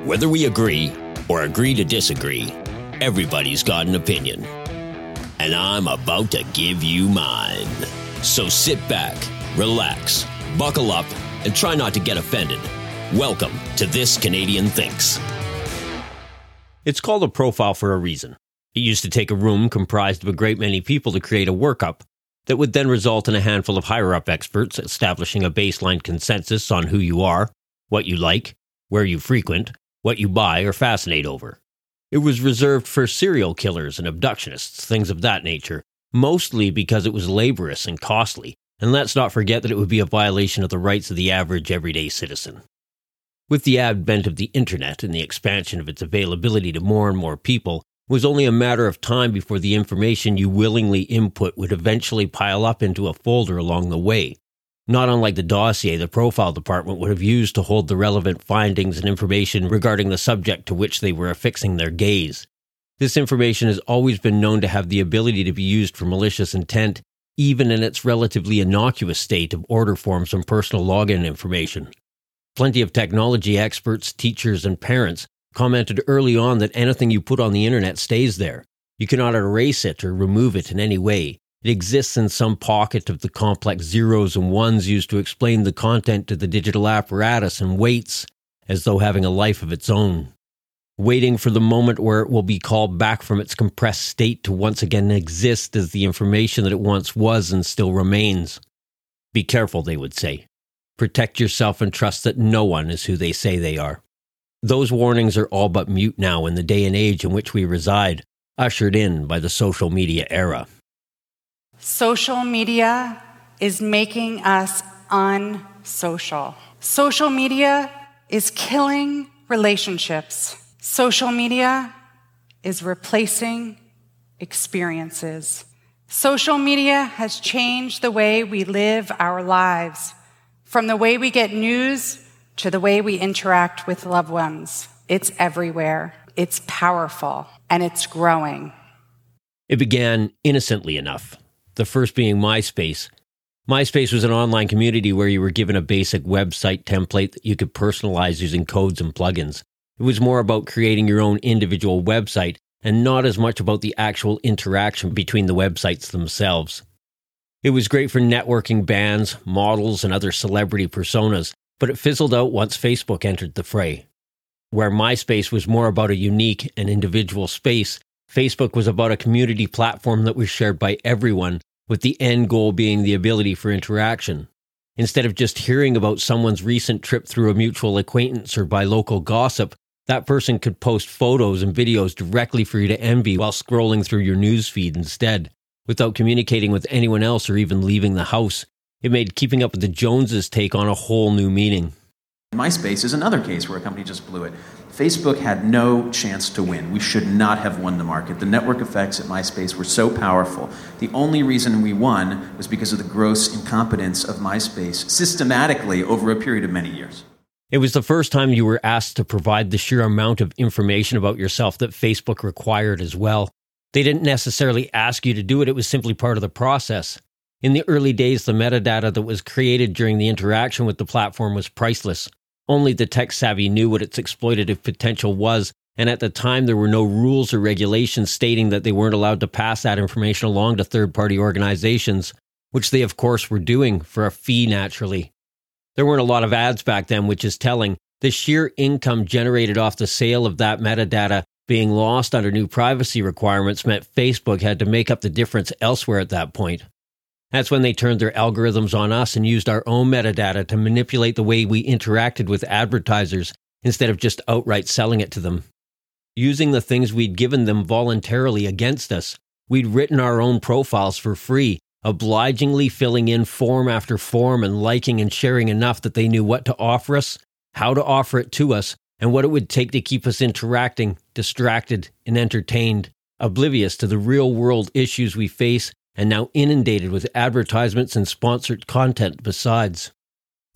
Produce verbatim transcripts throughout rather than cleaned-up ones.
Whether we agree or agree to disagree, everybody's got an opinion. And I'm about to give you mine. So sit back, relax, buckle up, and try not to get offended. Welcome to This Canadian Thinks. It's called a profile for a reason. It used to take a room comprised of a great many people to create a workup that would then result in a handful of higher-up experts establishing a baseline consensus on who you are, what you like, where you frequent, what you buy or fascinate over. It was reserved for serial killers and abductionists, things of that nature, mostly because it was laborious and costly, and let's not forget that it would be a violation of the rights of the average everyday citizen. With the advent of the internet and the expansion of its availability to more and more people, it was only a matter of time before the information you willingly input would eventually pile up into a folder along the way. Not unlike the dossier the profile department would have used to hold the relevant findings and information regarding the subject to which they were affixing their gaze. This information has always been known to have the ability to be used for malicious intent, even in its relatively innocuous state of order forms and personal login information. Plenty of technology experts, teachers, and parents commented early on that anything you put on the internet stays there. You cannot erase it or remove it in any way. It exists in some pocket of the complex zeros and ones used to explain the content to the digital apparatus and waits, as though having a life of its own, waiting for the moment where it will be called back from its compressed state to once again exist as the information that it once was and still remains. Be careful, they would say. Protect yourself and trust that no one is who they say they are. Those warnings are all but mute now in the day and age in which we reside, ushered in by the social media era. Social media is making us unsocial. Social media is killing relationships. Social media is replacing experiences. Social media has changed the way we live our lives, from the way we get news to the way we interact with loved ones. It's everywhere. It's powerful, and it's growing. It began innocently enough. The first being MySpace. MySpace was an online community where you were given a basic website template that you could personalize using codes and plugins. It was more about creating your own individual website and not as much about the actual interaction between the websites themselves. It was great for networking bands, models, and other celebrity personas, but it fizzled out once Facebook entered the fray. Where MySpace was more about a unique and individual space, Facebook was about a community platform that was shared by everyone, with the end goal being the ability for interaction. Instead of just hearing about someone's recent trip through a mutual acquaintance or by local gossip, that person could post photos and videos directly for you to envy while scrolling through your newsfeed instead, without communicating with anyone else or even leaving the house. It made keeping up with the Joneses take on a whole new meaning. MySpace is another case where a company just blew it. Facebook had no chance to win. We should not have won the market. The network effects at MySpace were so powerful. The only reason we won was because of the gross incompetence of MySpace systematically over a period of many years. It was the first time you were asked to provide the sheer amount of information about yourself that Facebook required as well. They didn't necessarily ask you to do it, it was simply part of the process. In the early days, the metadata that was created during the interaction with the platform was priceless. Only the tech-savvy knew what its exploitative potential was, and at the time there were no rules or regulations stating that they weren't allowed to pass that information along to third-party organizations, which they of course were doing, for a fee naturally. There weren't a lot of ads back then, which is telling. The sheer income generated off the sale of that metadata being lost under new privacy requirements meant Facebook had to make up the difference elsewhere at that point. That's when they turned their algorithms on us and used our own metadata to manipulate the way we interacted with advertisers instead of just outright selling it to them. Using the things we'd given them voluntarily against us, we'd written our own profiles for free, obligingly filling in form after form and liking and sharing enough that they knew what to offer us, how to offer it to us, and what it would take to keep us interacting, distracted, and entertained, oblivious to the real-world issues we face and now inundated with advertisements and sponsored content besides.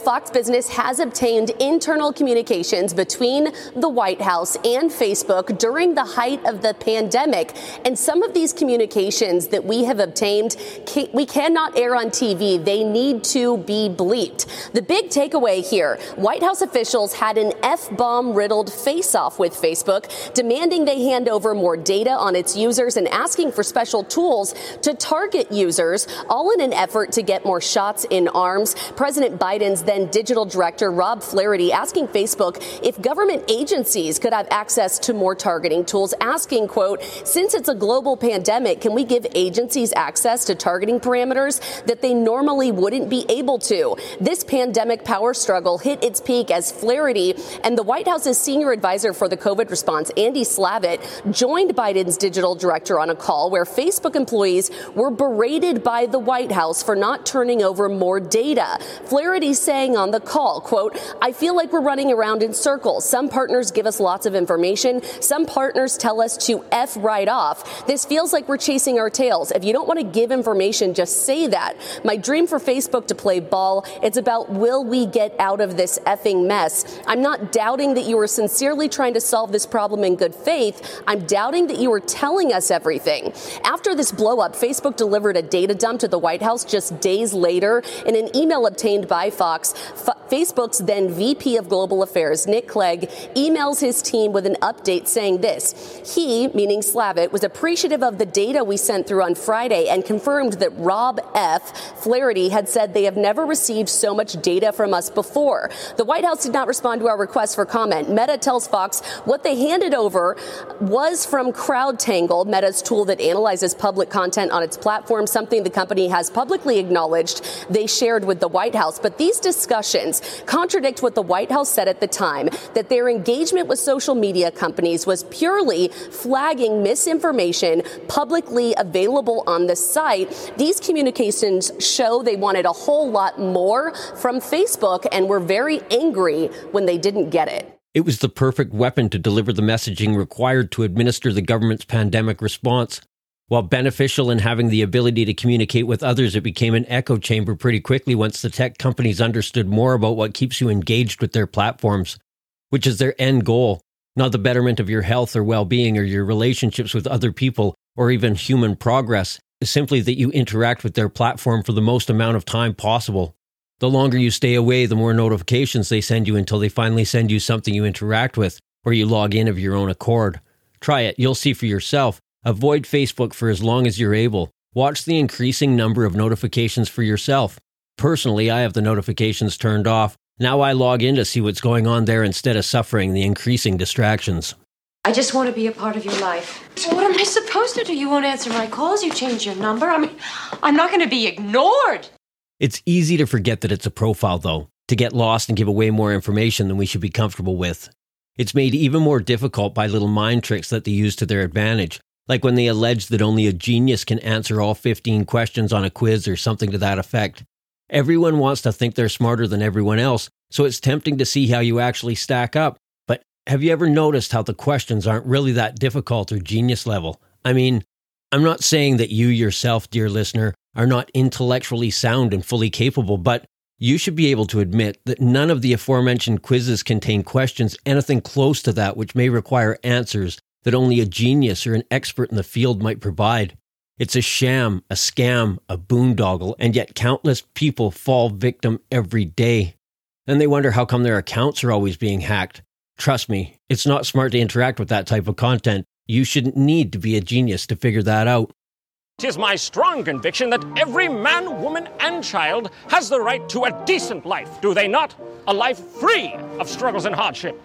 Fox Business has obtained internal communications between the White House and Facebook during the height of the pandemic. And some of these communications that we have obtained, we cannot air on T V. They need to be bleeped. The big takeaway here, White House officials had an F-bomb riddled face-off with Facebook, demanding they hand over more data on its users and asking for special tools to target users, all in an effort to get more shots in arms. President Biden's then digital director, Rob Flaherty, asking Facebook if government agencies could have access to more targeting tools, asking, quote, since it's a global pandemic, can we give agencies access to targeting parameters that they normally wouldn't be able to? This pandemic power struggle hit its peak as Flaherty and the White House's senior advisor for the COVID response, Andy Slavitt, joined Biden's digital director on a call where Facebook employees were berated by the White House for not turning over more data. Flaherty saying on the call, quote, I feel like we're running around in circles. Some partners give us lots of information. Some partners tell us to F right off. This feels like we're chasing our tails. If you don't want to give information, just say that. My dream for Facebook to play ball. It's about, will we get out of this effing mess? I'm not doubting that you were sincerely trying to solve this problem in good faith. I'm doubting that you were telling us everything. After this blow up, Facebook delivered a data dump to the White House just days later. In an email obtained by Fox, F- Facebook's then V P of Global Affairs, Nick Clegg, emails his team with an update saying this. He, meaning Slavitt, was appreciative of the data we sent through on Friday and confirmed that Rob F. Flaherty had said they have never received so much data from us before. The White House did not respond to our request for comment. Meta tells Fox what they handed over was from CrowdTangle, Meta's tool that analyzes public content on its platform, something the company has publicly acknowledged they shared with the White House. But these discussions contradict what the White House said at the time, that their engagement with social media companies was purely flagging misinformation publicly available on the site. These communications show they wanted a whole lot more from Facebook and were very angry when they didn't get it. It was the perfect weapon to deliver the messaging required to administer the government's pandemic response. While beneficial in having the ability to communicate with others, it became an echo chamber pretty quickly once the tech companies understood more about what keeps you engaged with their platforms, which is their end goal, not the betterment of your health or well-being or your relationships with other people or even human progress. It's simply that you interact with their platform for the most amount of time possible. The longer you stay away, the more notifications they send you until they finally send you something you interact with or you log in of your own accord. Try it. You'll see for yourself. Avoid Facebook for as long as you're able. Watch the increasing number of notifications for yourself. Personally, I have the notifications turned off. Now I log in to see what's going on there instead of suffering the increasing distractions. I just want to be a part of your life. So what am I supposed to do? You won't answer my calls. You changed your number. I mean, I'm not going to be ignored. It's easy to forget that it's a profile, though, to get lost and give away more information than we should be comfortable with. It's made even more difficult by little mind tricks that they use to their advantage, like when they allege that only a genius can answer all fifteen questions on a quiz or something to that effect. Everyone wants to think they're smarter than everyone else, so it's tempting to see how you actually stack up. But have you ever noticed how the questions aren't really that difficult or genius level? I mean, I'm not saying that you yourself, dear listener, are not intellectually sound and fully capable, but you should be able to admit that none of the aforementioned quizzes contain questions anything close to that which may require answers that only a genius or an expert in the field might provide. It's a sham, a scam, a boondoggle, and yet countless people fall victim every day. And they wonder how come their accounts are always being hacked. Trust me, it's not smart to interact with that type of content. You shouldn't need to be a genius to figure that out. It is my strong conviction that every man, woman, and child has the right to a decent life, do they not? A life free of struggles and hardship,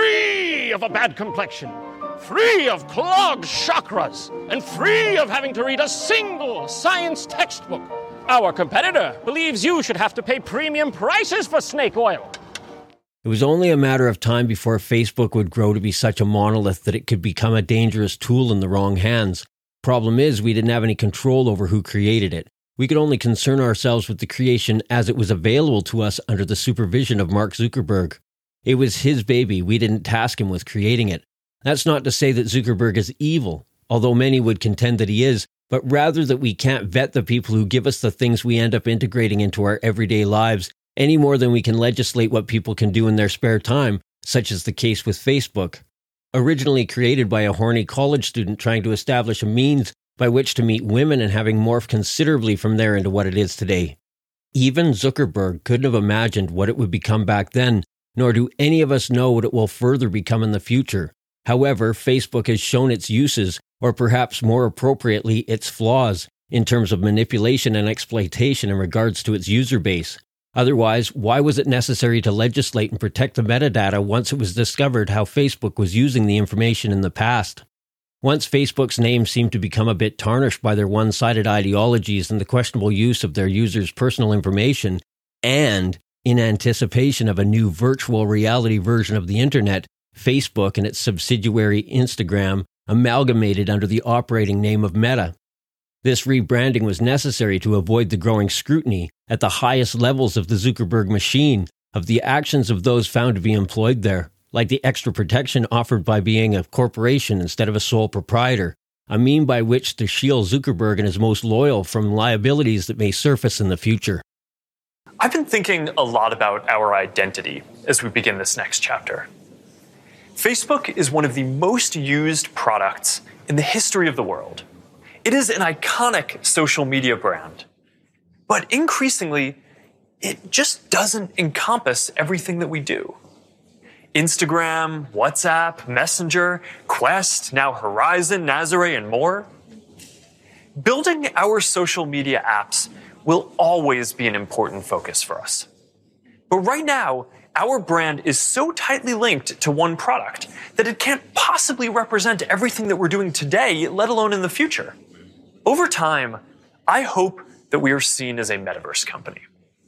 free of a bad complexion, free of clogged chakras, and free of having to read a single science textbook. Our competitor believes you should have to pay premium prices for snake oil. It was only a matter of time before Facebook would grow to be such a monolith that it could become a dangerous tool in the wrong hands. Problem is, we didn't have any control over who created it. We could only concern ourselves with the creation as it was available to us under the supervision of Mark Zuckerberg. It was his baby. We didn't task him with creating it. That's not to say that Zuckerberg is evil, although many would contend that he is, but rather that we can't vet the people who give us the things we end up integrating into our everyday lives any more than we can legislate what people can do in their spare time, such as the case with Facebook. Originally created by a horny college student trying to establish a means by which to meet women and having morphed considerably from there into what it is today. Even Zuckerberg couldn't have imagined what it would become back then, nor do any of us know what it will further become in the future. However, Facebook has shown its uses, or perhaps more appropriately, its flaws, in terms of manipulation and exploitation in regards to its user base. Otherwise, why was it necessary to legislate and protect the metadata once it was discovered how Facebook was using the information in the past? Once Facebook's name seemed to become a bit tarnished by their one-sided ideologies and the questionable use of their users' personal information, and in anticipation of a new virtual reality version of the internet, Facebook and its subsidiary Instagram amalgamated under the operating name of Meta. This rebranding was necessary to avoid the growing scrutiny at the highest levels of the Zuckerberg machine of the actions of those found to be employed there, like the extra protection offered by being a corporation instead of a sole proprietor, a mean by which to shield Zuckerberg and his most loyal from liabilities that may surface in the future. I've been thinking a lot about our identity as we begin this next chapter. Facebook is one of the most used products in the history of the world. It is an iconic social media brand, but increasingly, it just doesn't encompass everything that we do. Instagram, WhatsApp, Messenger, Quest, now Horizon, Nazare, and more. Building our social media apps will always be an important focus for us. But right now, our brand is so tightly linked to one product that it can't possibly represent everything that we're doing today, let alone in the future. Over time, I hope that we are seen as a metaverse company.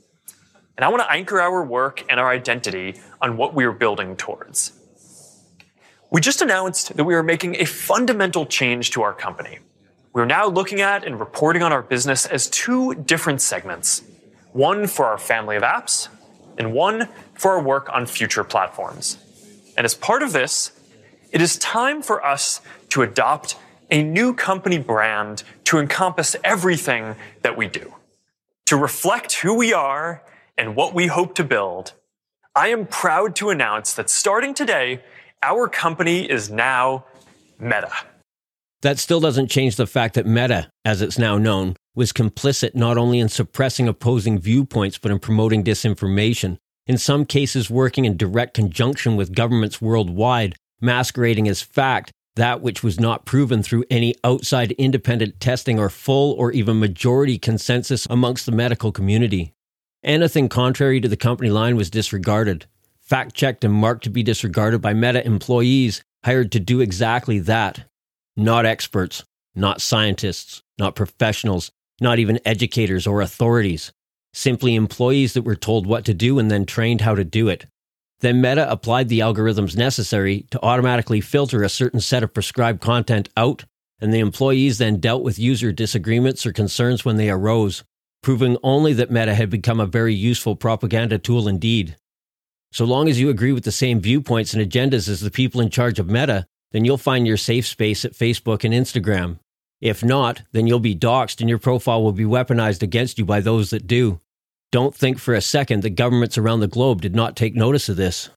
And I want to anchor our work and our identity on what we are building towards. We just announced that we are making a fundamental change to our company. We're now looking at and reporting on our business as two different segments, one for our family of apps and one for our work on future platforms. And as part of this, it is time for us to adopt a new company brand to encompass everything that we do. To reflect who we are and what we hope to build, I am proud to announce that starting today, our company is now Meta. That still doesn't change the fact that Meta, as it's now known, was complicit not only in suppressing opposing viewpoints but in promoting disinformation, in some cases working in direct conjunction with governments worldwide, masquerading as fact that which was not proven through any outside independent testing or full or even majority consensus amongst the medical community. Anything contrary to the company line was disregarded, fact-checked and marked to be disregarded by Meta employees hired to do exactly that. Not experts, not scientists, not professionals, not even educators or authorities. Simply employees that were told what to do and then trained how to do it. Then Meta applied the algorithms necessary to automatically filter a certain set of prescribed content out, and the employees then dealt with user disagreements or concerns when they arose, proving only that Meta had become a very useful propaganda tool indeed. So long as you agree with the same viewpoints and agendas as the people in charge of Meta, then you'll find your safe space at Facebook and Instagram. If not, then you'll be doxxed and your profile will be weaponized against you by those that do. Don't think for a second that governments around the globe did not take notice of this.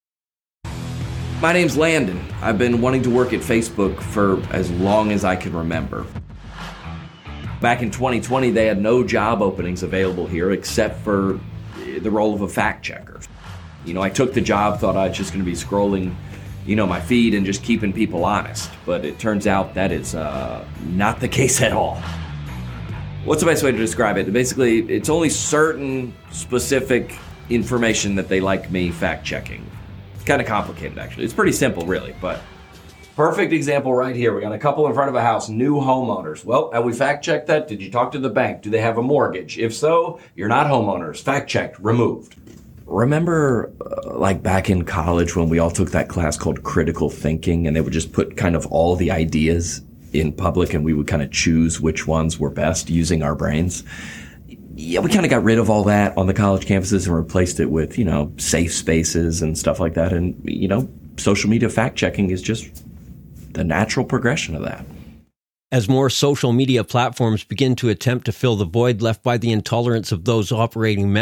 My name's Landon. I've been wanting to work at Facebook for as long as I can remember. Back in twenty twenty, they had no job openings available here except for the role of a fact checker. You know, I took the job, thought I was just going to be scrolling, you know, my feed and just keeping people honest. But it turns out that is uh, not the case at all. What's the best way to describe it? Basically, it's only certain specific information that they like me fact-checking. It's kind of complicated, actually. It's pretty simple, really, but perfect example right here. We got a couple in front of a house, new homeowners. Well, have we fact-checked that? Did you talk to the bank? Do they have a mortgage? If so, you're not homeowners. Fact-checked, removed. Remember, uh, like back in college when we all took that class called critical thinking, and they would just put kind of all the ideas in public and we would kind of choose which ones were best using our brains? Yeah, we kind of got rid of all that on the college campuses and replaced it with, you know, safe spaces and stuff like that. And, you know, social media fact-checking is just the natural progression of that. As more social media platforms begin to attempt to fill the void left by the intolerance of those operating Meta,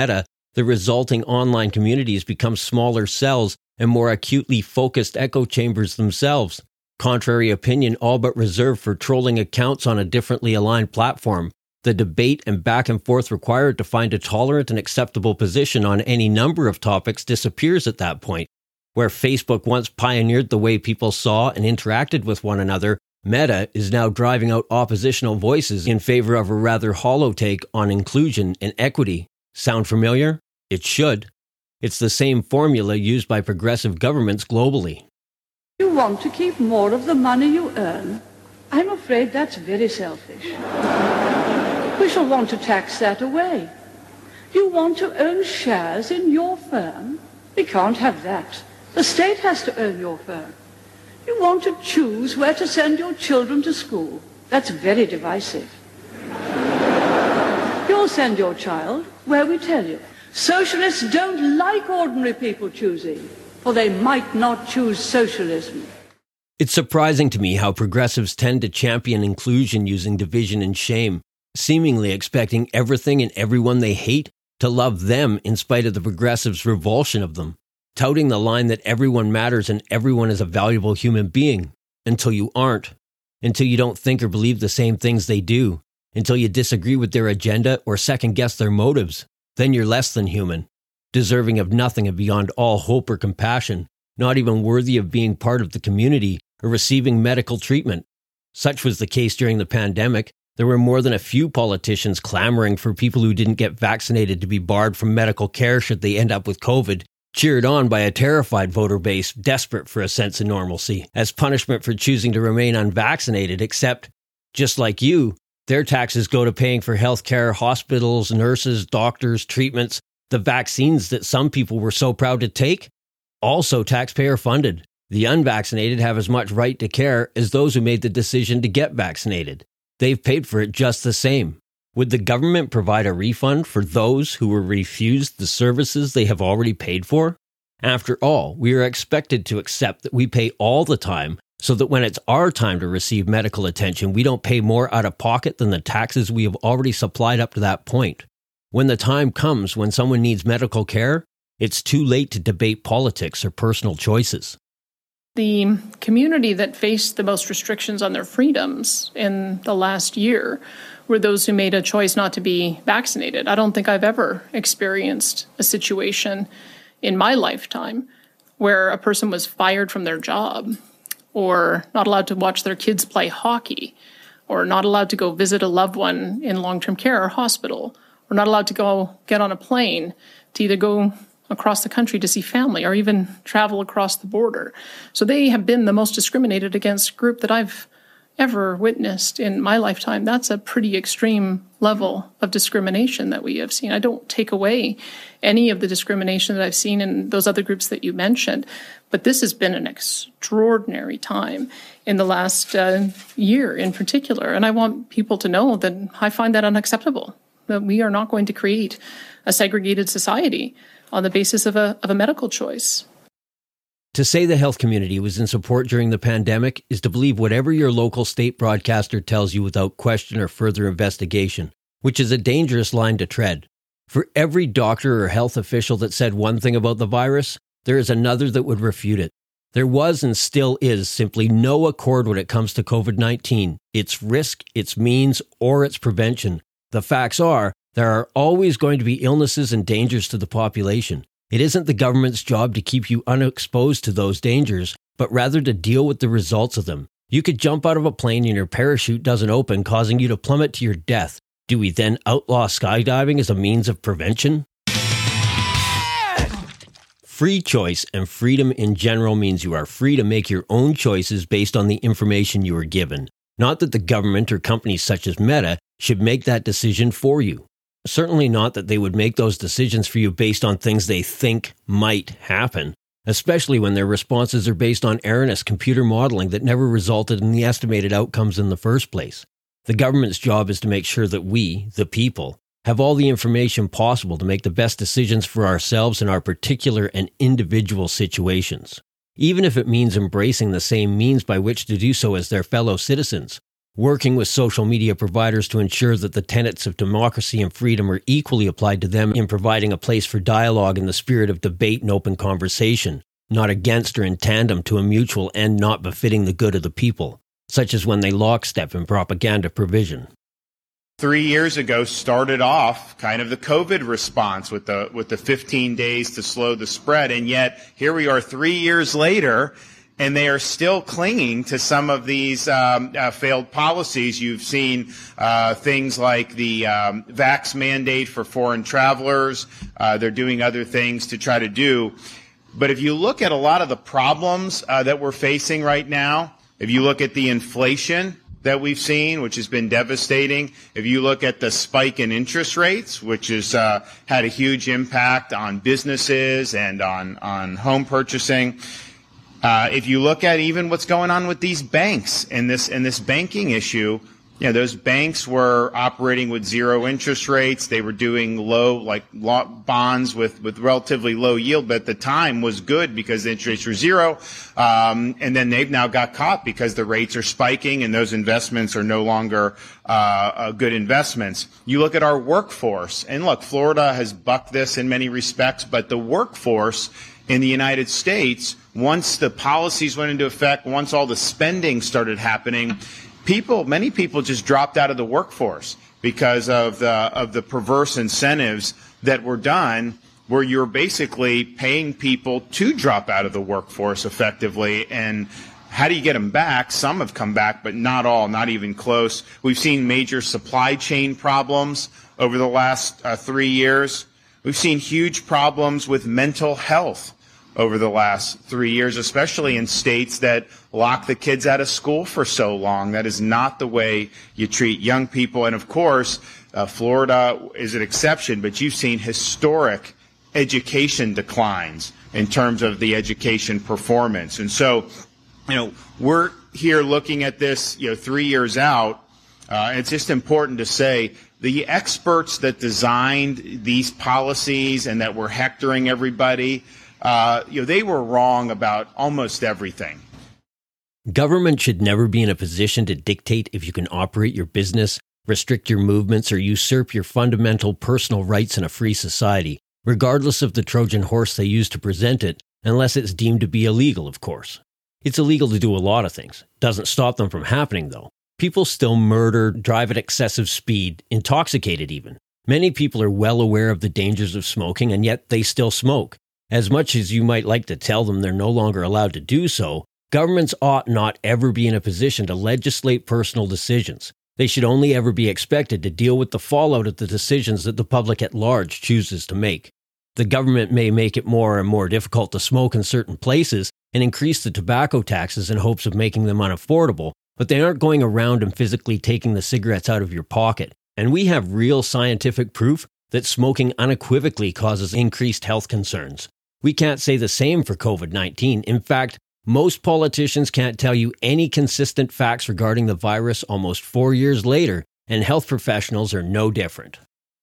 The resulting online communities become smaller cells and more acutely focused echo chambers themselves. Contrary opinion all but reserved for trolling accounts on a differently aligned platform. The debate and back and forth required to find a tolerant and acceptable position on any number of topics disappears at that point. Where Facebook once pioneered the way people saw and interacted with one another, Meta is now driving out oppositional voices in favor of a rather hollow take on inclusion and equity. Sound familiar? It should. It's the same formula used by progressive governments globally. You want to keep more of the money you earn? I'm afraid that's very selfish. We shall want to tax that away. You want to own shares in your firm? We can't have that. The state has to own your firm. You want to choose where to send your children to school? That's very divisive. You'll send your child where we tell you. Socialists don't like ordinary people choosing, for they might not choose socialism. It's surprising to me how progressives tend to champion inclusion using division and shame, seemingly expecting everything and everyone they hate to love them in spite of the progressives' revulsion of them, touting the line that everyone matters and everyone is a valuable human being, until you aren't, until you don't think or believe the same things they do, until you disagree with their agenda or second-guess their motives. Then you're less than human, deserving of nothing and beyond all hope or compassion, not even worthy of being part of the community or receiving medical treatment. Such was the case during the pandemic. There were more than a few politicians clamoring for people who didn't get vaccinated to be barred from medical care should they end up with COVID, cheered on by a terrified voter base desperate for a sense of normalcy, as punishment for choosing to remain unvaccinated, except, just like you, their taxes go to paying for health care, hospitals, nurses, doctors, treatments, the vaccines that some people were so proud to take, also taxpayer funded. The unvaccinated have as much right to care as those who made the decision to get vaccinated. They've paid for it just the same. Would the government provide a refund for those who were refused the services they have already paid for? After all, we are expected to accept that we pay all the time so that when it's our time to receive medical attention, we don't pay more out of pocket than the taxes we have already supplied up to that point. When the time comes when someone needs medical care, it's too late to debate politics or personal choices. The community that faced the most restrictions on their freedoms in the last year were those who made a choice not to be vaccinated. I don't think I've ever experienced a situation in my lifetime where a person was fired from their job, or not allowed to watch their kids play hockey, or not allowed to go visit a loved one in long-term care or hospital, or not allowed to go get on a plane to either go across the country to see family or even travel across the border. So they have been the most discriminated against group that I've ever witnessed in my lifetime. That's a pretty extreme level of discrimination that we have seen. I don't take away any of the discrimination that I've seen in those other groups that you mentioned, but this has been an extraordinary time in the last uh, year in particular. And I want people to know that I find that unacceptable, that we are not going to create a segregated society on the basis of a, of a medical choice. To say the health community was in support during the pandemic is to believe whatever your local state broadcaster tells you without question or further investigation, which is a dangerous line to tread. For every doctor or health official that said one thing about the virus, there is another that would refute it. There was and still is simply no accord when it comes to COVID nineteen, its risk, its means, or its prevention. The facts are, there are always going to be illnesses and dangers to the population. It isn't the government's job to keep you unexposed to those dangers, but rather to deal with the results of them. You could jump out of a plane and your parachute doesn't open, causing you to plummet to your death. Do we then outlaw skydiving as a means of prevention? Free choice and freedom in general means you are free to make your own choices based on the information you are given. Not that the government or companies such as Meta should make that decision for you. Certainly not that they would make those decisions for you based on things they think might happen, especially when their responses are based on erroneous computer modeling that never resulted in the estimated outcomes in the first place. The government's job is to make sure that we, the people, have all the information possible to make the best decisions for ourselves in our particular and individual situations, even if it means embracing the same means by which to do so as their fellow citizens. working with social media providers to ensure that the tenets of democracy and freedom are equally applied to them in providing a place for dialogue in the spirit of debate and open conversation, not against or in tandem to a mutual end not befitting the good of the people, such as when they lockstep in propaganda provision. Three years ago started off kind of the COVID response with the with the fifteen days to slow the spread, and yet here we are three years later, and they are still clinging to some of these um, uh, failed policies. You've seen uh, things like the um, vax mandate for foreign travelers. Uh, they're doing other things to try to do. But if you look at a lot of the problems uh, that we're facing right now, if you look at the inflation that we've seen, which has been devastating, if you look at the spike in interest rates, which has uh, had a huge impact on businesses and on, on home purchasing, uh, if you look at even what's going on with these banks and this, and this banking issue, you know, those banks were operating with zero interest rates. They were doing low, like law, bonds with, with relatively low yield, but at the time was good because the interest rates were zero. Um, and then they've now got caught because the rates are spiking and those investments are no longer uh, uh, good investments. You look at our workforce, and look, Florida has bucked this in many respects, but the workforce in the United States, once the policies went into effect, once all the spending started happening, People, many people just dropped out of the workforce because of the of the perverse incentives that were done, where you're basically paying people to drop out of the workforce effectively. And how do you get them back? Some have come back, but not all, not even close. We've seen major supply chain problems over the last uh, three years. We've seen huge problems with mental health over the last three years, especially in states that lock the kids out of school for so long. That is not the way you treat young people. And of course, uh, Florida is an exception, but you've seen historic education declines in terms of the education performance. And so, you know, we're here looking at this, you know, three years out. Uh, it's just important to say the experts that designed these policies and that were hectoring everybody, Uh, you know, they were wrong about almost everything. Government should never be in a position to dictate if you can operate your business, restrict your movements, or usurp your fundamental personal rights in a free society, regardless of the Trojan horse they use to present it, unless it's deemed to be illegal, of course. It's illegal to do a lot of things. Doesn't stop them from happening, though. People still murder, drive at excessive speed, intoxicated even. Many people are well aware of the dangers of smoking, and yet they still smoke. As much as you might like to tell them they're no longer allowed to do so, governments ought not ever be in a position to legislate personal decisions. They should only ever be expected to deal with the fallout of the decisions that the public at large chooses to make. The government may make it more and more difficult to smoke in certain places and increase the tobacco taxes in hopes of making them unaffordable, but they aren't going around and physically taking the cigarettes out of your pocket. And we have real scientific proof that smoking unequivocally causes increased health concerns. We can't say the same for COVID nineteen. In fact, most politicians can't tell you any consistent facts regarding the virus almost four years later, and health professionals are no different.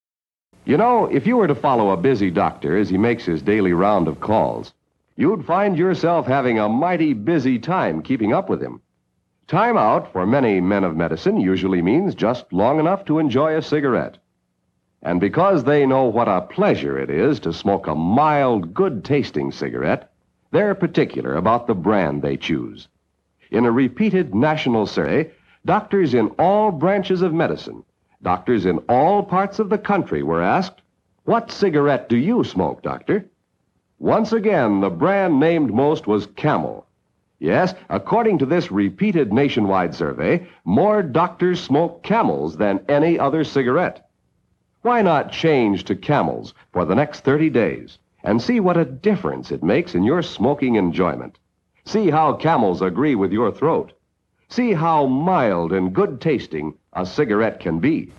You know, if you were to follow a busy doctor as he makes his daily round of calls, you'd find yourself having a mighty busy time keeping up with him. Time out for many men of medicine usually means just long enough to enjoy a cigarette. And because they know what a pleasure it is to smoke a mild, good-tasting cigarette, they're particular about the brand they choose. In a repeated national survey, doctors in all branches of medicine, doctors in all parts of the country were asked, "What cigarette do you smoke, doctor?" Once again, the brand named most was Camel. Yes, according to this repeated nationwide survey, more doctors smoke Camels than any other cigarette. Why not change to Camels for the next thirty days and see what a difference it makes in your smoking enjoyment? See how Camels agree with your throat. See how mild and good-tasting a cigarette can be.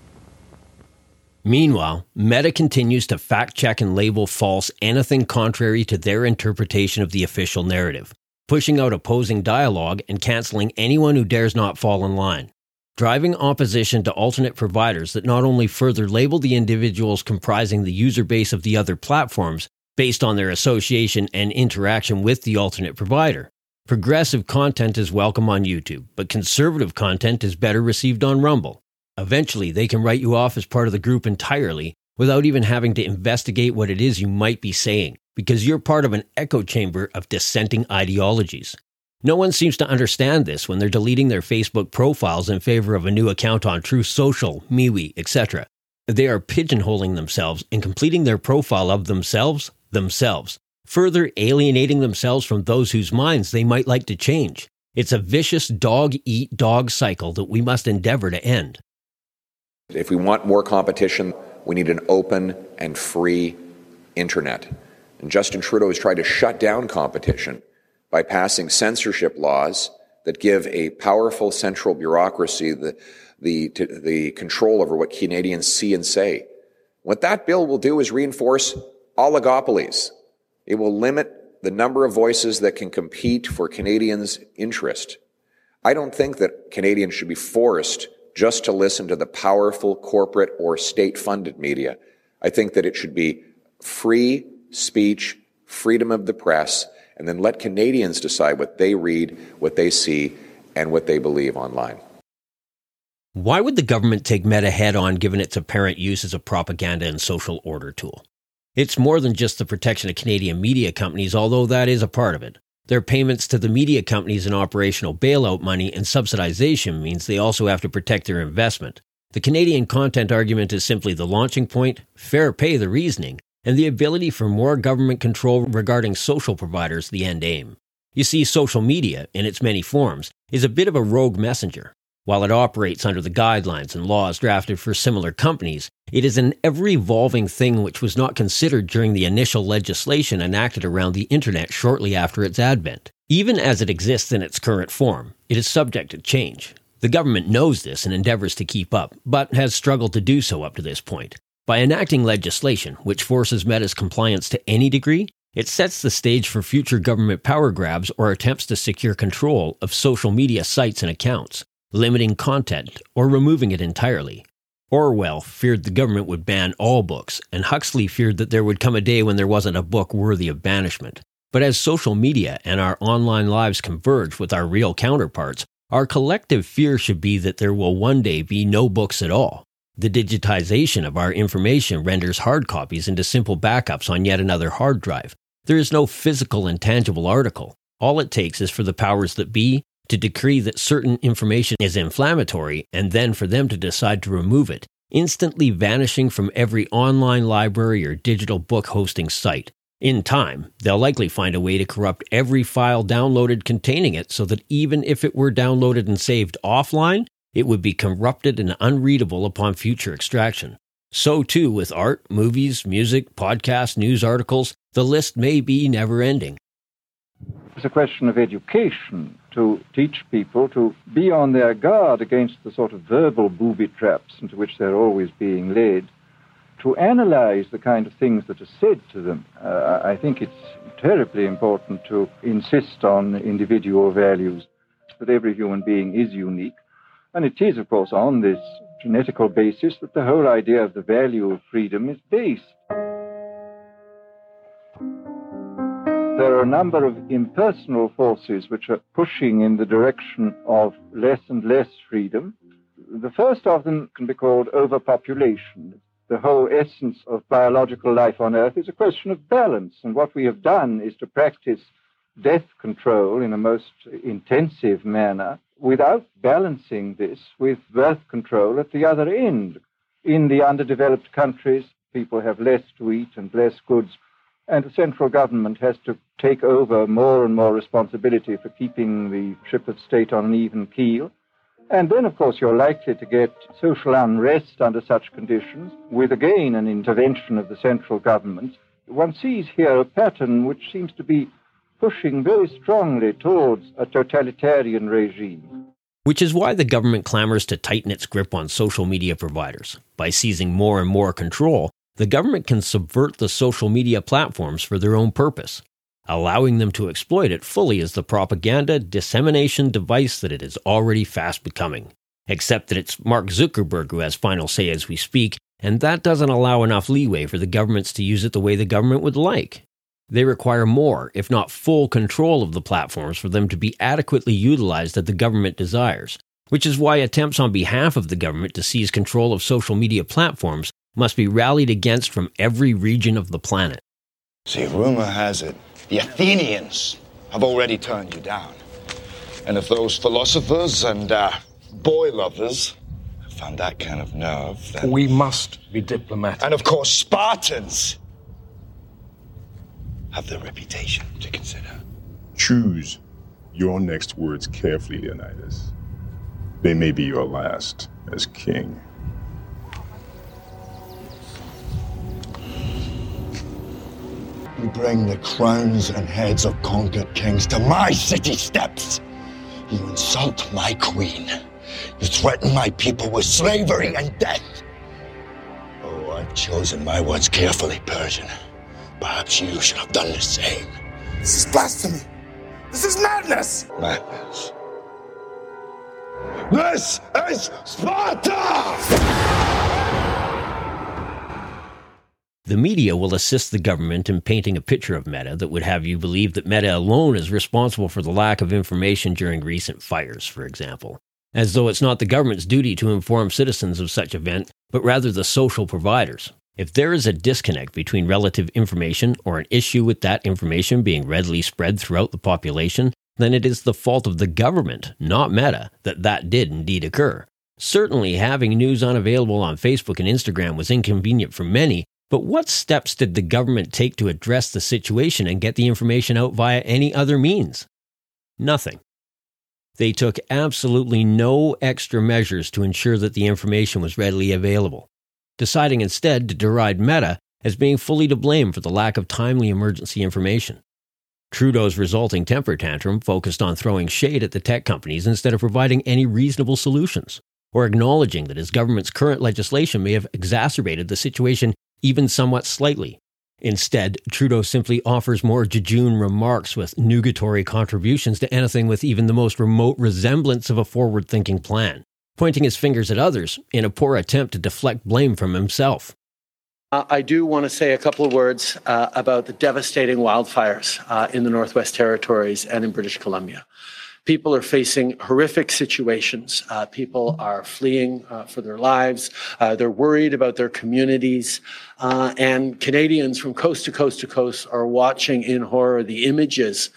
Meanwhile, Meta continues to fact-check and label false anything contrary to their interpretation of the official narrative, pushing out opposing dialogue and canceling anyone who dares not fall in line, driving opposition to alternate providers that not only further label the individuals comprising the user base of the other platforms based on their association and interaction with the alternate provider, Progressive content is welcome on YouTube, but conservative content is better received on Rumble. Eventually, they can write you off as part of the group entirely without even having to investigate what it is you might be saying, because you're part of an echo chamber of dissenting ideologies. No one seems to understand this when they're deleting their Facebook profiles in favor of a new account on Truth Social, MeWe, et cetera. They are pigeonholing themselves and completing their profile of themselves, themselves, further alienating themselves from those whose minds they might like to change. It's a vicious dog-eat-dog cycle that we must endeavor to end. If we want more competition, we need an open and free internet. And Justin Trudeau has tried to shut down competition by passing censorship laws that give a powerful central bureaucracy the, the, to, the control over what Canadians see and say. What that bill will do is reinforce oligopolies. It will limit the number of voices that can compete for Canadians' interest. I don't think that Canadians should be forced just to listen to the powerful corporate or state-funded media. I think that it should be free speech, freedom of the press, and then let Canadians decide what they read, what they see, and what they believe online. Why would the government take Meta head on given its apparent use as a propaganda and social order tool? It's more than just the protection of Canadian media companies, although that is a part of it. Their payments to the media companies in operational bailout money and subsidization means they also have to protect their investment. The Canadian content argument is simply the launching point, fair pay the reasoning, and the ability for more government control regarding social providers the end aim. You see, social media, in its many forms, is a bit of a rogue messenger. While it operates under the guidelines and laws drafted for similar companies, it is an ever-evolving thing which was not considered during the initial legislation enacted around the Internet shortly after its advent. Even as it exists in its current form, it is subject to change. The government knows this and endeavors to keep up, but has struggled to do so up to this point. By enacting legislation which forces Meta's compliance to any degree, it sets the stage for future government power grabs or attempts to secure control of social media sites and accounts, limiting content or removing it entirely. Orwell feared the government would ban all books, and Huxley feared that there would come a day when there wasn't a book worthy of banishment. But as social media and our online lives converge with our real counterparts, our collective fear should be that there will one day be no books at all. The digitization of our information renders hard copies into simple backups on yet another hard drive. There is no physical and tangible article. All it takes is for the powers that be to decree that certain information is inflammatory and then for them to decide to remove it, instantly vanishing from every online library or digital book hosting site. In time, they'll likely find a way to corrupt every file downloaded containing it so that even if it were downloaded and saved offline, it would be corrupted and unreadable upon future extraction. So too with art, movies, music, podcasts, news articles, the list may be never-ending. It's a question of education, to teach people to be on their guard against the sort of verbal booby traps into which they're always being led, to analyze the kind of things that are said to them. Uh, I think it's terribly important to insist on individual values, that every human being is unique. And it is, of course, on this genetical basis that the whole idea of the value of freedom is based. There are a number of impersonal forces which are pushing in the direction of less and less freedom. The first of them can be called overpopulation. The whole essence of biological life on Earth is a question of balance, and what we have done is to practice death control in a most intensive manner without balancing this with birth control at the other end. In the underdeveloped countries, people have less to eat and less goods, and the central government has to take over more and more responsibility for keeping the ship of state on an even keel. And then, of course, you're likely to get social unrest under such conditions, with again an intervention of the central government. One sees here a pattern which seems to be pushing very strongly towards a totalitarian regime. Which is why the government clamors to tighten its grip on social media providers. By seizing more and more control, the government can subvert the social media platforms for their own purpose, allowing them to exploit it fully as the propaganda dissemination device that it is already fast becoming. Except that it's Mark Zuckerberg who has final say as we speak, and that doesn't allow enough leeway for the governments to use it the way the government would like. They require more, if not full control of the platforms for them to be adequately utilized as the government desires, which is why attempts on behalf of the government to seize control of social media platforms must be rallied against from every region of the planet. See, rumor has it, the Athenians have already turned you down. And if those philosophers and uh, boy lovers have found that kind of nerve, then... We must be diplomatic. And of course, Spartans have their reputation to consider. Choose your next words carefully, Leonidas. They may be your last as king. You bring the crowns and heads of conquered kings to my city steps. You insult my queen. You threaten my people with slavery and death. Oh, I've chosen my words carefully, Persian. Perhaps you should have done the same. This is blasphemy. This is madness. Madness. This is Sparta! The media will assist the government in painting a picture of Meta that would have you believe that Meta alone is responsible for the lack of information during recent fires, for example, as though it's not the government's duty to inform citizens of such event, but rather the social providers. If there is a disconnect between relative information or an issue with that information being readily spread throughout the population, then it is the fault of the government, not Meta, that that did indeed occur. Certainly having news unavailable on Facebook and Instagram was inconvenient for many, but what steps did the government take to address the situation and get the information out via any other means? Nothing. They took absolutely no extra measures to ensure that the information was readily available, deciding instead to deride Meta as being fully to blame for the lack of timely emergency information. Trudeau's resulting temper tantrum focused on throwing shade at the tech companies instead of providing any reasonable solutions, or acknowledging that his government's current legislation may have exacerbated the situation even somewhat slightly. Instead, Trudeau simply offers more jejune remarks with nugatory contributions to anything with even the most remote resemblance of a forward-thinking plan, pointing his fingers at others in a poor attempt to deflect blame from himself. Uh, I do want to say a couple of words uh, about the devastating wildfires uh, in the Northwest Territories and in British Columbia. People are facing horrific situations. Uh, people are fleeing uh, for their lives. Uh, they're worried about their communities. Uh, and Canadians from coast to coast to coast are watching in horror the images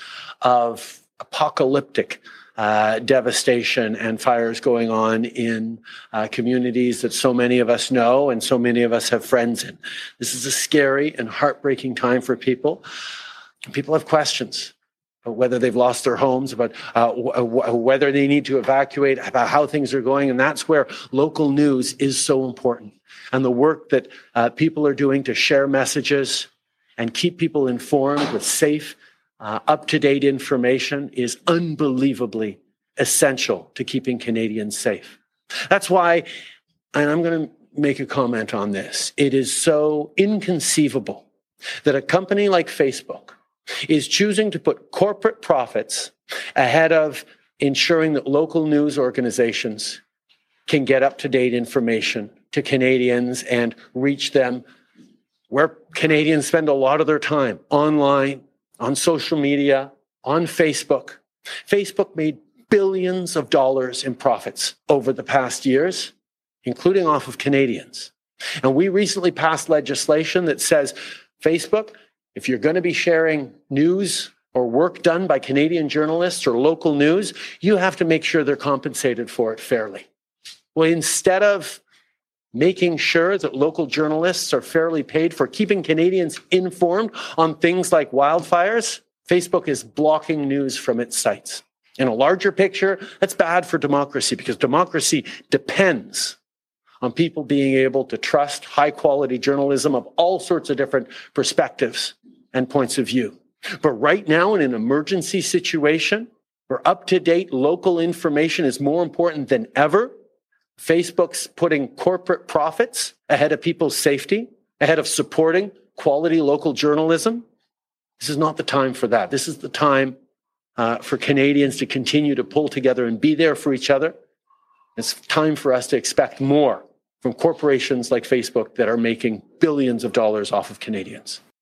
of apocalyptic uh, devastation and fires going on in uh, communities that so many of us know and so many of us have friends in. This is a scary and heartbreaking time for people. People have questions about whether they've lost their homes, about uh, w- whether they need to evacuate, about how things are going. And that's where local news is so important. And the work that uh, people are doing to share messages and keep people informed with safe, uh, up-to-date information is unbelievably essential to keeping Canadians safe. That's why, and I'm going to make a comment on this, it is so inconceivable that a company like Facebook is choosing to put corporate profits ahead of ensuring that local news organizations can get up-to-date information to Canadians and reach them where Canadians spend a lot of their time, online, on social media, on Facebook. Facebook made billions of dollars in profits over the past years, including off of Canadians. And we recently passed legislation that says, Facebook, if you're going to be sharing news or work done by Canadian journalists or local news, you have to make sure they're compensated for it fairly. Well, instead of making sure that local journalists are fairly paid for keeping Canadians informed on things like wildfires, Facebook is blocking news from its sites. In a larger picture, that's bad for democracy because democracy depends on people being able to trust high-quality journalism of all sorts of different perspectives and points of view. But right now, in an emergency situation where up-to-date local information is more important than ever, Facebook's putting corporate profits ahead of people's safety, ahead of supporting quality local journalism. This is not the time for that. This is the time uh, for Canadians to continue to pull together and be there for each other. It's time for us to expect more from corporations like Facebook that are making billions of dollars off of Canadians.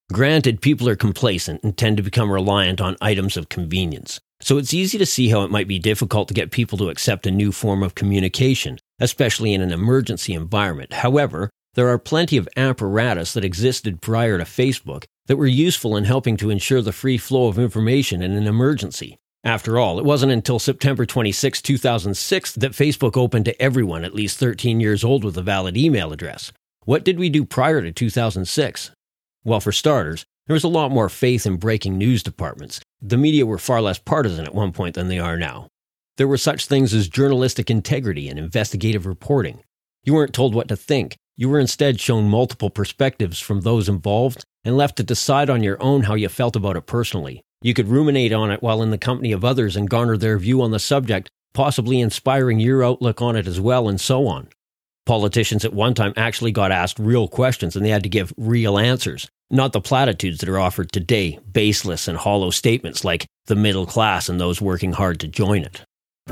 Granted, people are complacent and tend to become reliant on items of convenience, so it's easy to see how it might be difficult to get people to accept a new form of communication, especially in an emergency environment. However, there are plenty of apparatus that existed prior to Facebook that were useful in helping to ensure the free flow of information in an emergency. After all, it wasn't until September twenty-sixth, two thousand six that Facebook opened to everyone at least thirteen years old with a valid email address. What did we do prior to two thousand six? Well, for starters, there was a lot more faith in breaking news departments. The media were far less partisan at one point than they are now. There were such things as journalistic integrity and investigative reporting. You weren't told what to think. You were instead shown multiple perspectives from those involved and left to decide on your own how you felt about it personally. You could ruminate on it while in the company of others and garner their view on the subject, possibly inspiring your outlook on it as well, and so on. Politicians at one time actually got asked real questions and they had to give real answers, not the platitudes that are offered today, baseless and hollow statements like the middle class and those working hard to join it.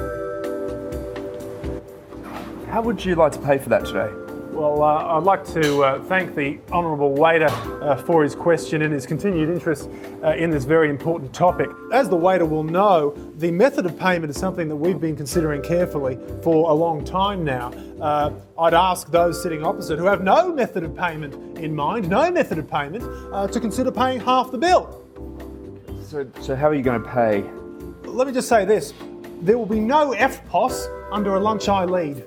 How would you like to pay for that today? Well, uh, I'd like to uh, thank the Honourable Waiter uh, for his question and his continued interest uh, in this very important topic. As the waiter will know, the method of payment is something that we've been considering carefully for a long time now. Uh, I'd ask those sitting opposite who have no method of payment in mind, no method of payment, uh, to consider paying half the bill. So, so how are you going to pay? Let me just say this. There will be no F P O S under a lunch I lead.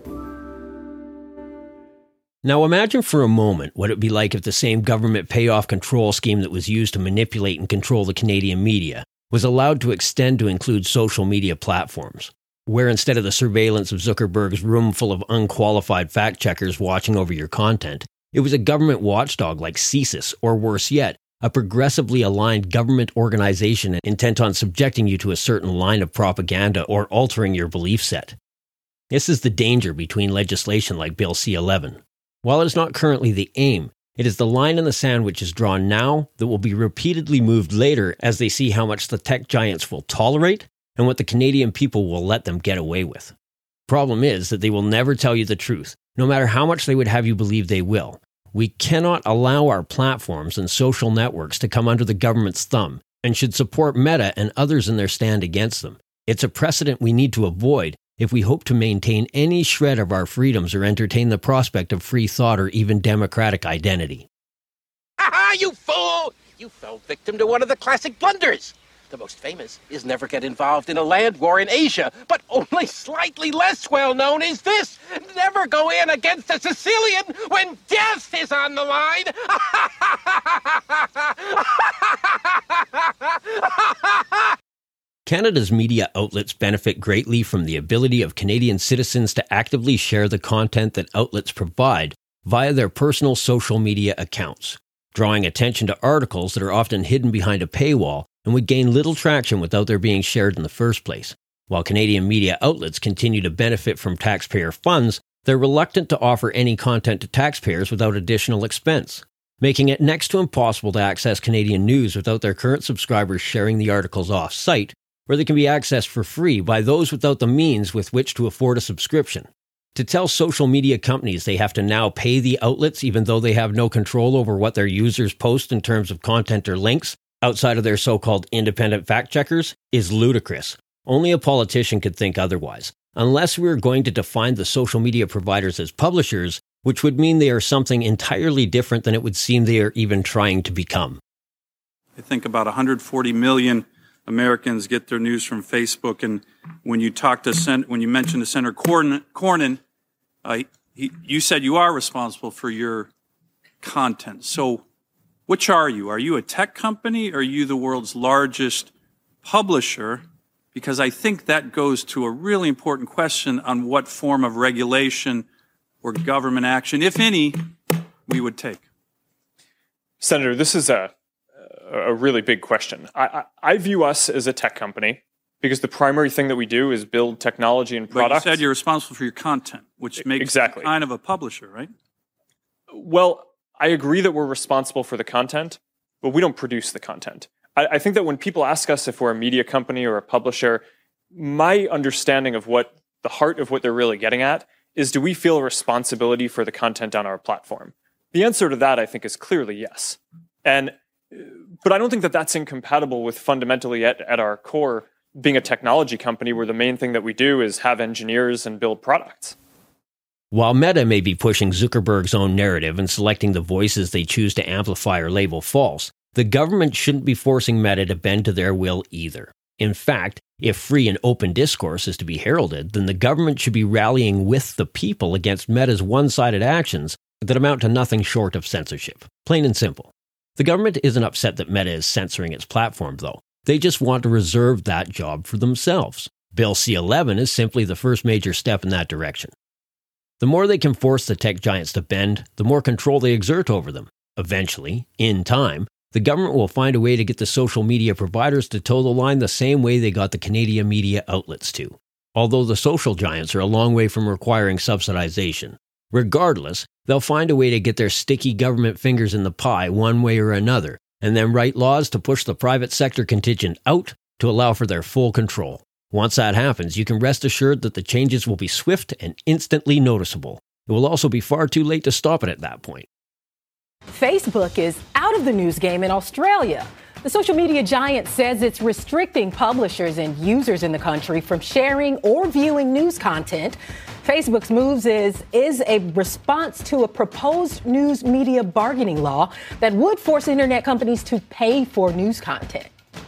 Now imagine for a moment what it would be like if the same government payoff control scheme that was used to manipulate and control the Canadian media was allowed to extend to include social media platforms, where instead of the surveillance of Zuckerberg's room full of unqualified fact-checkers watching over your content, it was a government watchdog like CSIS, or worse yet, a progressively aligned government organization intent on subjecting you to a certain line of propaganda or altering your belief set. This is the danger between legislation like Bill C eleven. While it is not currently the aim, it is the line in the sand which is drawn now that will be repeatedly moved later as they see how much the tech giants will tolerate and what the Canadian people will let them get away with. Problem is that they will never tell you the truth, no matter how much they would have you believe they will. We cannot allow our platforms and social networks to come under the government's thumb and should support Meta and others in their stand against them. It's a precedent we need to avoid if we hope to maintain any shred of our freedoms or entertain the prospect of free thought or even democratic identity. Ha-ha, you fool! You fell victim to one of the classic blunders. The most famous is never get involved in a land war in Asia, but only slightly less well known is this: never go in against a Sicilian when death is on the line. Canada's media outlets benefit greatly from the ability of Canadian citizens to actively share the content that outlets provide via their personal social media accounts, drawing attention to articles that are often hidden behind a paywall and would gain little traction without their being shared in the first place. While Canadian media outlets continue to benefit from taxpayer funds, they're reluctant to offer any content to taxpayers without additional expense, making it next to impossible to access Canadian news without their current subscribers sharing the articles off-site, where they can be accessed for free by those without the means with which to afford a subscription. To tell social media companies they have to now pay the outlets even though they have no control over what their users post in terms of content or links, outside of their so-called independent fact-checkers, is ludicrous. Only a politician could think otherwise, unless we are going to define the social media providers as publishers, which would mean they are something entirely different than it would seem they are even trying to become. I think about one hundred forty million Americans get their news from Facebook, and when you talk to Sen- when you mentioned to Senator Cornyn, Cornyn uh, he, you said you are responsible for your content. So, which are you? Are you a tech company, or are you the world's largest publisher? Because I think that goes to a really important question on what form of regulation or government action, if any, we would take. Senator, this is a a really big question. I, I, I view us as a tech company because the primary thing that we do is build technology and products. But you said you're responsible for your content, which makes exactly. you kind of a publisher, right? Well, I agree that we're responsible for the content, but we don't produce the content. I, I think that when people ask us if we're a media company or a publisher, my understanding of what the heart of what they're really getting at is, do we feel a responsibility for the content on our platform? The answer to that, I think, is clearly yes. And But I don't think that that's incompatible with fundamentally at, at our core being a technology company where the main thing that we do is have engineers and build products. While Meta may be pushing Zuckerberg's own narrative and selecting the voices they choose to amplify or label false, the government shouldn't be forcing Meta to bend to their will either. In fact, if free and open discourse is to be heralded, then the government should be rallying with the people against Meta's one-sided actions that amount to nothing short of censorship. Plain and simple. The government isn't upset that Meta is censoring its platform, though. They just want to reserve that job for themselves. Bill C eleven is simply the first major step in that direction. The more they can force the tech giants to bend, the more control they exert over them. Eventually, in time, the government will find a way to get the social media providers to toe the line the same way they got the Canadian media outlets to. Although the social giants are a long way from requiring subsidization. Regardless, they'll find a way to get their sticky government fingers in the pie one way or another, and then write laws to push the private sector contingent out to allow for their full control. Once that happens, you can rest assured that the changes will be swift and instantly noticeable. It will also be far too late to stop it at that point. Facebook is out of the news game in Australia. The social media giant says it's restricting publishers and users in the country from sharing or viewing news content. Facebook's moves is, is a response to a proposed news media bargaining law that would force internet companies to pay for news content.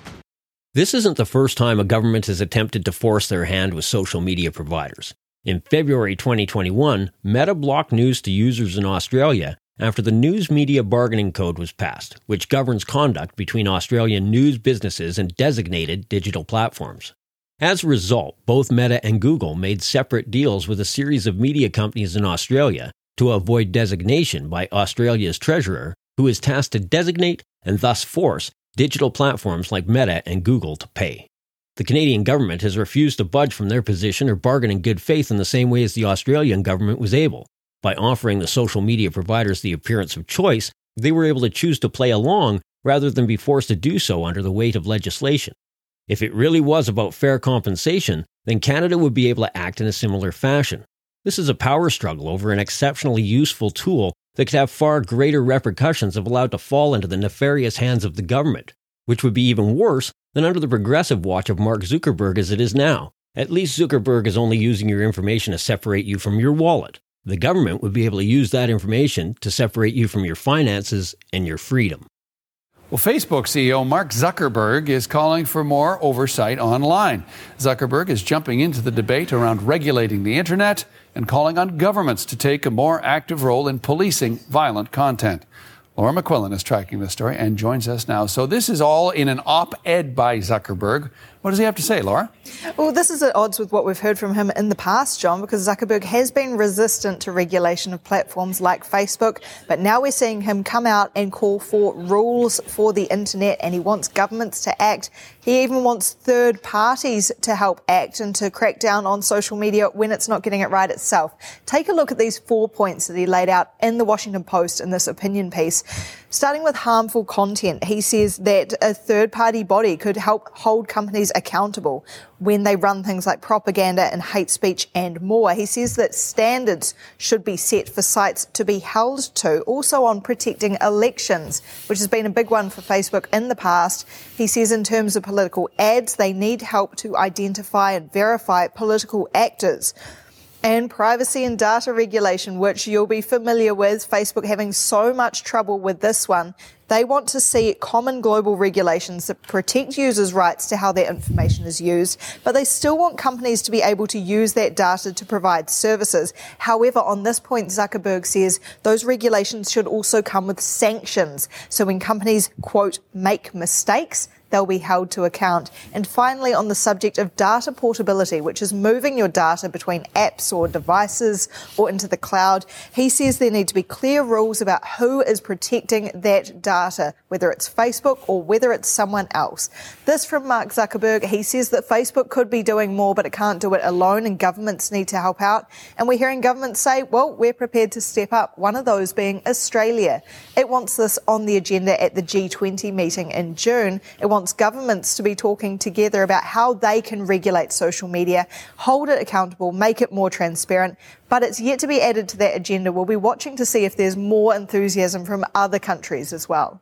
This isn't the first time a government has attempted to force their hand with social media providers. In February twenty twenty-one, Meta blocked news to users in Australia after the News Media Bargaining Code was passed, which governs conduct between Australian news businesses and designated digital platforms. As a result, both Meta and Google made separate deals with a series of media companies in Australia to avoid designation by Australia's Treasurer, who is tasked to designate and thus force digital platforms like Meta and Google to pay. The Canadian government has refused to budge from their position or bargain in good faith in the same way as the Australian government was able. By offering the social media providers the appearance of choice, they were able to choose to play along rather than be forced to do so under the weight of legislation. If it really was about fair compensation, then Canada would be able to act in a similar fashion. This is a power struggle over an exceptionally useful tool that could have far greater repercussions if allowed to fall into the nefarious hands of the government, which would be even worse than under the progressive watch of Mark Zuckerberg as it is now. At least Zuckerberg is only using your information to separate you from your wallet. The government would be able to use that information to separate you from your finances and your freedom. Well, Facebook C E O Mark Zuckerberg is calling for more oversight online. Zuckerberg is jumping into the debate around regulating the internet and calling on governments to take a more active role in policing violent content. Laura McQuillan is tracking this story and joins us now. So this is all in an op-ed by Zuckerberg. What does he have to say, Laura? Well, this is at odds with what we've heard from him in the past, John, because Zuckerberg has been resistant to regulation of platforms like Facebook, but now we're seeing him come out and call for rules for the internet, and he wants governments to act. He even wants third parties to help act and to crack down on social media when it's not getting it right itself. Take a look at these four points that he laid out in the Washington Post in this opinion piece. Starting with harmful content, he says that a third-party body could help hold companies accountable when they run things like propaganda and hate speech and more. He says that standards should be set for sites to be held to. Also on protecting elections, which has been a big one for Facebook in the past. He says in terms of political ads, they need help to identify and verify political actors. And privacy and data regulation, which you'll be familiar with, Facebook having so much trouble with this one. They want to see common global regulations that protect users' rights to how their information is used, but they still want companies to be able to use that data to provide services. However, on this point, Zuckerberg says those regulations should also come with sanctions. So when companies, quote, make mistakes, they'll be held to account. And finally, on the subject of data portability, which is moving your data between apps or devices or into the cloud, he says there need to be clear rules about who is protecting that data, whether it's Facebook or whether it's someone else. This from Mark Zuckerberg. He says that Facebook could be doing more, but it can't do it alone, and governments need to help out. And we're hearing governments say, well, we're prepared to step up, one of those being Australia. It wants this on the agenda at the G twenty meeting in June. It wants governments to be talking together about how they can regulate social media, hold it accountable, make it more transparent. But it's yet to be added to that agenda. We'll be watching to see if there's more enthusiasm from other countries as well.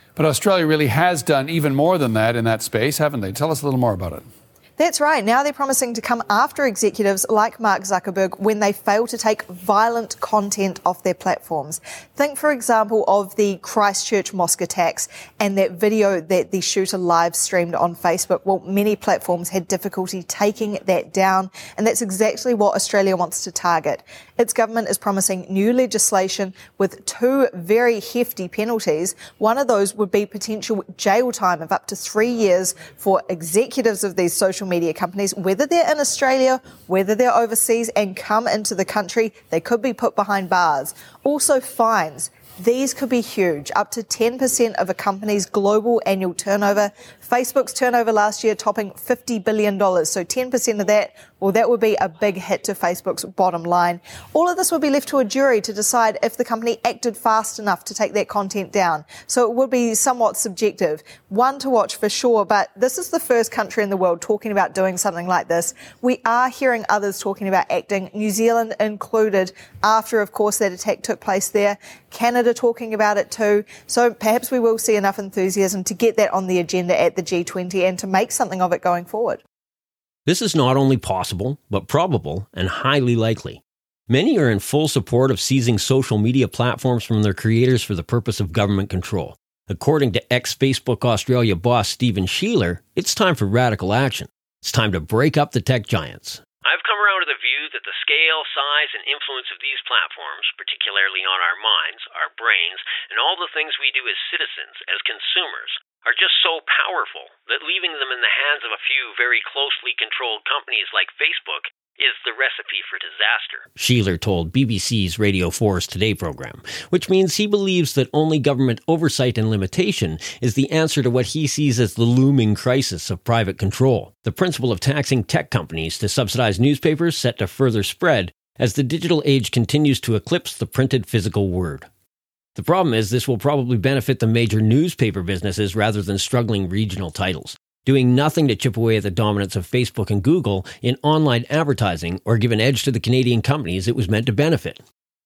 But Australia really has done even more than that in that space, haven't they? Tell us a little more about it. That's right. Now they're promising to come after executives like Mark Zuckerberg when they fail to take violent content off their platforms. Think, for example, of the Christchurch mosque attacks and that video that the shooter live streamed on Facebook. Well, many platforms had difficulty taking that down, and that's exactly what Australia wants to target. Its government is promising new legislation with two very hefty penalties. One of those would be potential jail time of up to three years for executives of these social media companies, whether they're in Australia, whether they're overseas and come into the country, they could be put behind bars. Also fines. These could be huge, up to ten percent of a company's global annual turnover. Facebook's turnover last year topping fifty billion dollars. So ten percent of that, well, that would be a big hit to Facebook's bottom line. All of this would be left to a jury to decide if the company acted fast enough to take that content down. So it would be somewhat subjective. One to watch for sure, but this is the first country in the world talking about doing something like this. We are hearing others talking about acting, New Zealand included, after, of course, that attack took place there. Canada talking about it too. So perhaps we will see enough enthusiasm to get that on the agenda at the G twenty and to make something of it going forward. This is not only possible, but probable and highly likely. Many are in full support of seizing social media platforms from their creators for the purpose of government control. According to ex-Facebook Australia boss Stephen Sheeler, it's time for radical action. It's time to break up the tech giants. I've come around to the view that the scale, size, and influence of these platforms, particularly on our minds, our brains, and all the things we do as citizens, as consumers, are just so powerful that leaving them in the hands of a few very closely controlled companies like Facebook is the recipe for disaster. Sheeler told B B C's Radio four's Today program, which means he believes that only government oversight and limitation is the answer to what he sees as the looming crisis of private control. The principle of taxing tech companies to subsidize newspapers set to further spread as the digital age continues to eclipse the printed physical word. The problem is this will probably benefit the major newspaper businesses rather than struggling regional titles, doing nothing to chip away at the dominance of Facebook and Google in online advertising or give an edge to the Canadian companies it was meant to benefit.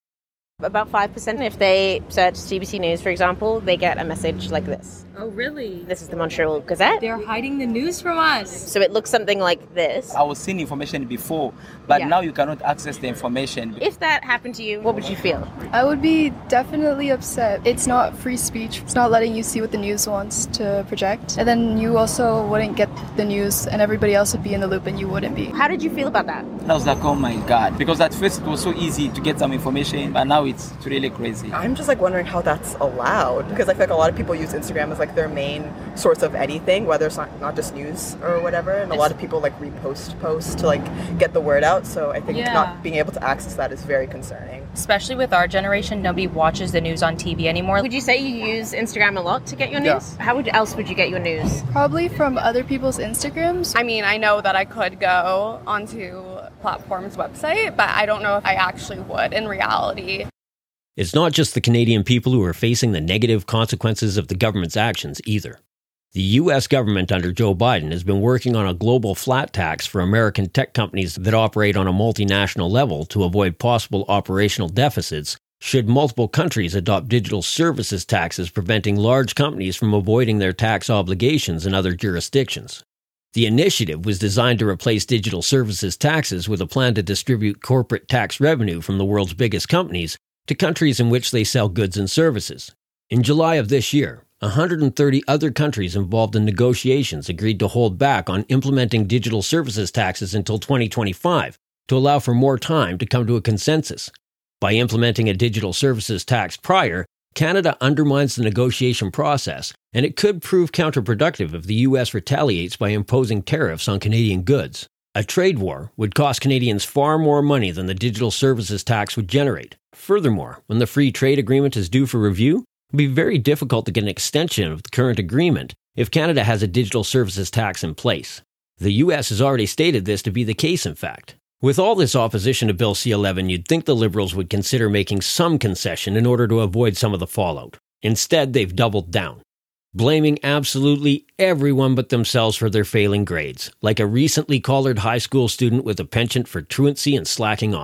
About five percent. If they search C B C News, for example, they get a message like this. Oh, really? This is the Montreal Gazette. They're hiding the news from us. So it looks something like this. I was seeing information before, but Yeah. now you cannot access the information. If that happened to you, what would you feel? I would be definitely upset. It's not free speech. It's not letting you see what the news wants to project. And then you also wouldn't get the news and everybody else would be in the loop and you wouldn't be. How did you feel about that? I was like, oh my God. Because at first it was so easy to get some information, but now it's really crazy. I'm just like wondering how that's allowed, because I feel like a lot of people use Instagram as like their main source of anything, whether it's not, not just news or whatever, and a lot of people like repost posts to like get the word out, so I think Yeah. not being able to access that is very concerning. Especially with our generation, nobody watches the news on T V anymore. Would you say you use Instagram a lot to get your Yeah. news? How would, else would you get your news? Probably from other people's Instagrams. I mean, I know that I could go onto platform's website, but I don't know if I actually would in reality. It's not just the Canadian people who are facing the negative consequences of the government's actions either. The U S government under Joe Biden has been working on a global flat tax for American tech companies that operate on a multinational level to avoid possible operational deficits should multiple countries adopt digital services taxes preventing large companies from avoiding their tax obligations in other jurisdictions. The initiative was designed to replace digital services taxes with a plan to distribute corporate tax revenue from the world's biggest companies to countries in which they sell goods and services. In July of this year, one hundred thirty other countries involved in negotiations agreed to hold back on implementing digital services taxes until twenty twenty-five to allow for more time to come to a consensus. By implementing a digital services tax prior, Canada undermines the negotiation process, and it could prove counterproductive if the U S retaliates by imposing tariffs on Canadian goods. A trade war would cost Canadians far more money than the digital services tax would generate. Furthermore, when the free trade agreement is due for review, it would be very difficult to get an extension of the current agreement if Canada has a digital services tax in place. The U S has already stated this to be the case, in fact. With all this opposition to Bill C eleven, you'd think the Liberals would consider making some concession in order to avoid some of the fallout. Instead, they've doubled down, blaming absolutely everyone but themselves for their failing grades, like a recently collared high school student with a penchant for truancy and slacking off,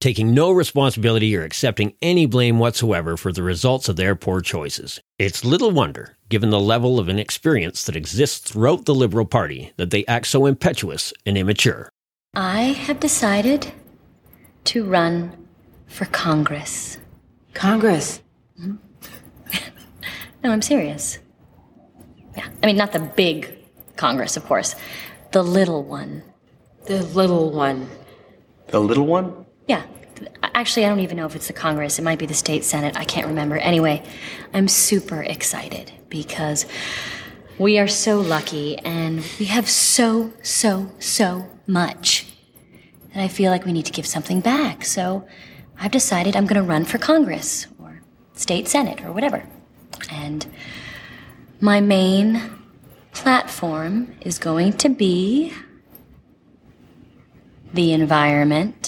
taking no responsibility or accepting any blame whatsoever for the results of their poor choices. It's little wonder, given the level of inexperience that exists throughout the Liberal Party, that they act so impetuous and immature. I have decided to run for Congress. Congress? Mm-hmm. No, I'm serious. Yeah, I mean, not the big Congress, of course. The little one. The little one. The little one? Yeah. Actually, I don't even know if it's the Congress. It might be the state Senate. I can't remember. Anyway, I'm super excited because we are so lucky and we have so, so, so much. And I feel like we need to give something back. So I've decided I'm going to run for Congress or state Senate or whatever. And my main platform is going to be the environment.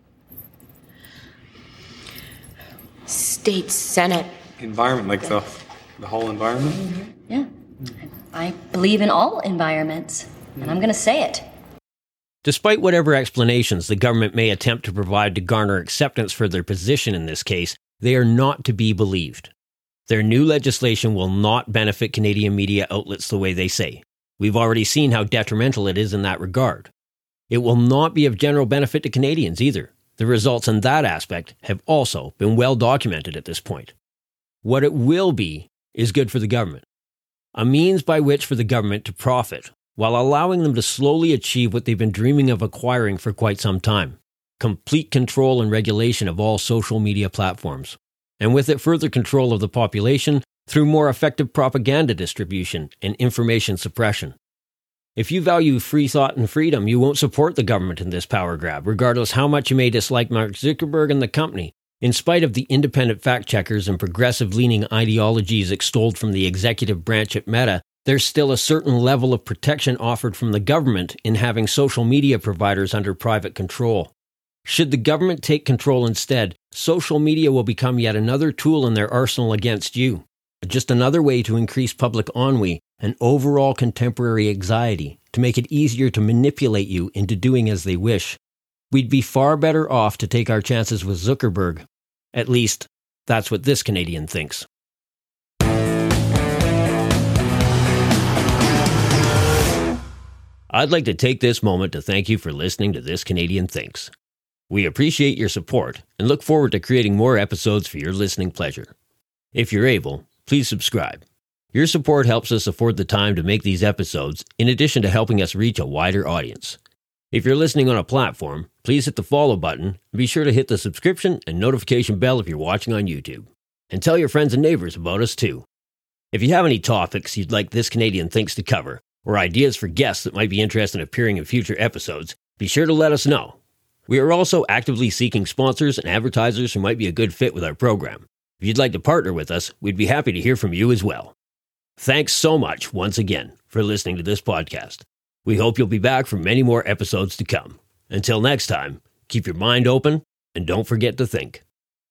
State Senate. Environment, like the, the whole environment? Mm-hmm. Yeah. I believe in all environments, and I'm going to say it. Despite whatever explanations the government may attempt to provide to garner acceptance for their position in this case, they are not to be believed. Their new legislation will not benefit Canadian media outlets the way they say. We've already seen how detrimental it is in that regard. It will not be of general benefit to Canadians either. The results in that aspect have also been well documented at this point. What it will be is good for the government. A means by which for the government to profit, while allowing them to slowly achieve what they've been dreaming of acquiring for quite some time: complete control and regulation of all social media platforms. And with it, further control of the population through more effective propaganda distribution and information suppression. If you value free thought and freedom, you won't support the government in this power grab, regardless how much you may dislike Mark Zuckerberg and the company. In spite of the independent fact-checkers and progressive-leaning ideologies extolled from the executive branch at Meta, there's still a certain level of protection offered from the government in having social media providers under private control. Should the government take control instead, social media will become yet another tool in their arsenal against you. Just another way to increase public ennui and overall contemporary anxiety, to make it easier to manipulate you into doing as they wish. We'd be far better off to take our chances with Zuckerberg. At least, that's what this Canadian thinks. I'd like to take this moment to thank you for listening to This Canadian Thinks. We appreciate your support and look forward to creating more episodes for your listening pleasure. If you're able, please subscribe. Your support helps us afford the time to make these episodes, in addition to helping us reach a wider audience. If you're listening on a platform, please hit the follow button and be sure to hit the subscription and notification bell if you're watching on YouTube. And tell your friends and neighbors about us too. If you have any topics you'd like This Canadian Thinks to cover, or ideas for guests that might be interested in appearing in future episodes, be sure to let us know. We are also actively seeking sponsors and advertisers who might be a good fit with our program. If you'd like to partner with us, we'd be happy to hear from you as well. Thanks so much once again for listening to this podcast. We hope you'll be back for many more episodes to come. Until next time, keep your mind open and don't forget to think.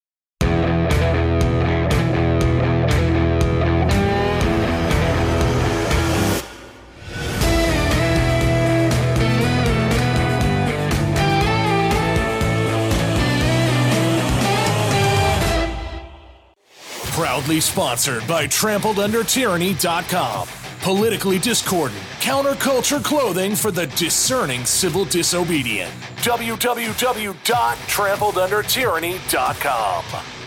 Proudly sponsored by trampled under tyranny dot com. Politically discordant, counterculture clothing for the discerning civil disobedient. w w w dot trampled under tyranny dot com.